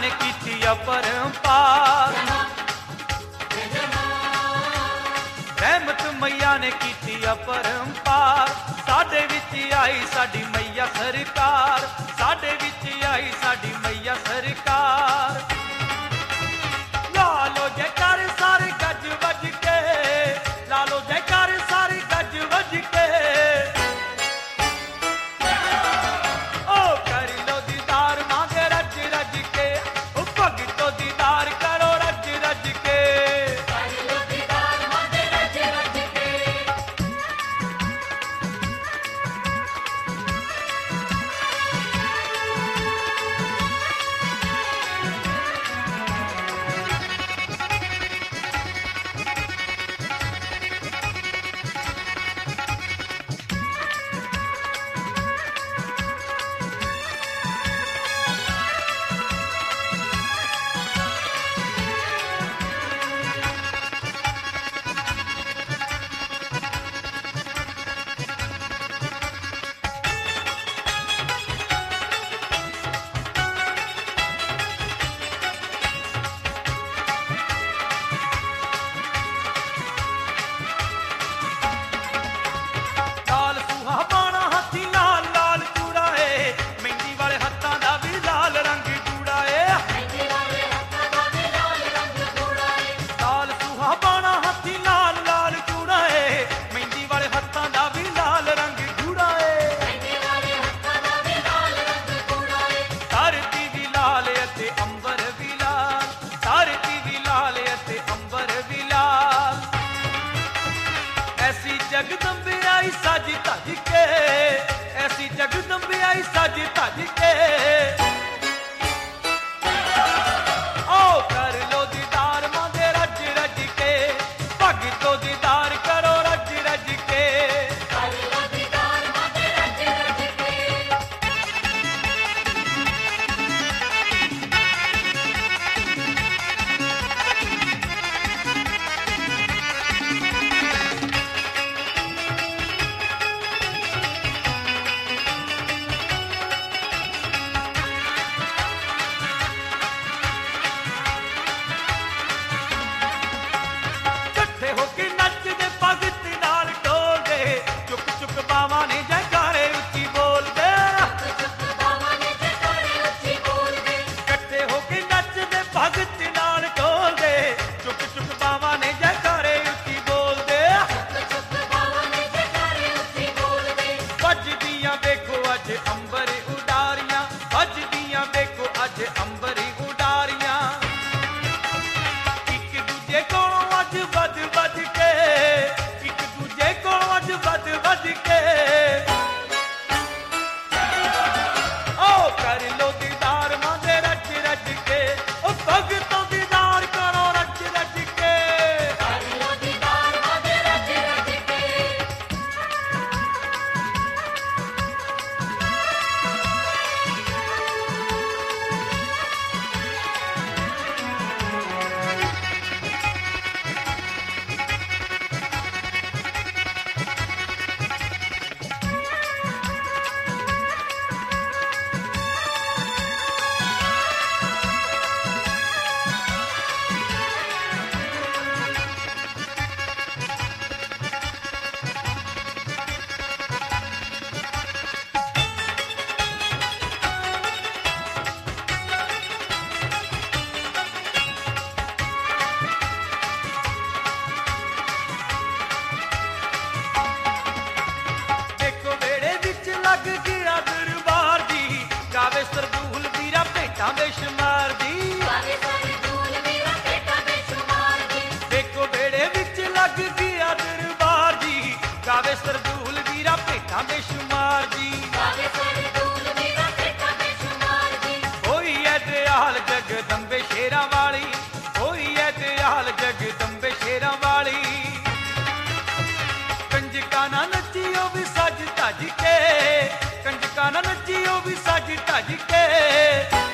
ने कीती अपरंपार, रहमत मैया ने कीती अपरंपार। साडे विच आई साडी मैया सरकार, साडे विच आई साडी मैया सरकार। ला लो जयकार सारे गज वज के, ला लो जयकार सारे गज वज के। ओ कर लो दीदार मांगे रज रज के, ओ भगतो दीदार करो रज रज के। कर लो दीदार मांगे रज रज के। लाल सूहा पाना हाथी लाल लाल चूड़ा ए, मेहंदी वाले हत्थां दा भी लाल रंग जूड़ा ए। मेहंदी वाले हत्थां दा भी लाल रंग जूड़ा ए। लाल सूहा पाना हाथी लाल लाल चूड़ा ए, मेहंदी वाले हत्थां दा भी लाल रंग जूड़ा ए। मेहंदी वाले हत्थां दा भी लाल रंग जूड़ा ए। धरती भी लाल अते अंबर भी लाल, धरती भी लाल अते अंबर भी लाल। ऐसी जगदम्बे आई सज धज के, ऐसी जगदम्बे आई सज धज के। ओ कर लो दीदार मांगे रज रज के, भगतो दीदार करो रज रज के। कर लो दीदार मांगे रज रज के। इकट्ठे होके नचदे भगत नाल ढोलदे, चुक चुक बावां ने जयकारे उच्ची बोलदे। चुप बावां ने जयकारे उच्ची बोलदे। इकट्ठे होके नचदे भगत नाल ढोलदे, चुक चुक बावां ने जयकारे उच्ची बोलदे। चुप बावां ने जयकारे उच्ची बोलदे। वजदियां देखो अज अंबर उडारियां, वजदियां देखो अज अंबर उडारियां। एक दूजे कोलों अज वध वध के, एक दूजे कोलों अज वध वध के। ओ कर लो दीदार मांगे रज रज के, ओ भगतों दीदार करो रज रज के। कर लो दीदार मांगे रज रज के। देखो बेड़े विच लग गया दरबार जी, गावे सरदूल वीरा भेटां बेशुमार जी। गावे सरदूल वीरा भेटां बेशुमार जी। देखो बेड़े विच लग गया दरबार जी, गावे सरदूल वीरा भेटां बेशुमार जी। गावे सरदूल वीरा भेटां बेशुमार जी। होई है दयाल जगदम्बे शेरां वाली, होई है दयाल जगदम्बे शेरां वाली। कंजका ना नचियो भी सज धज के, कंजका ना नचियो भी सज धज के।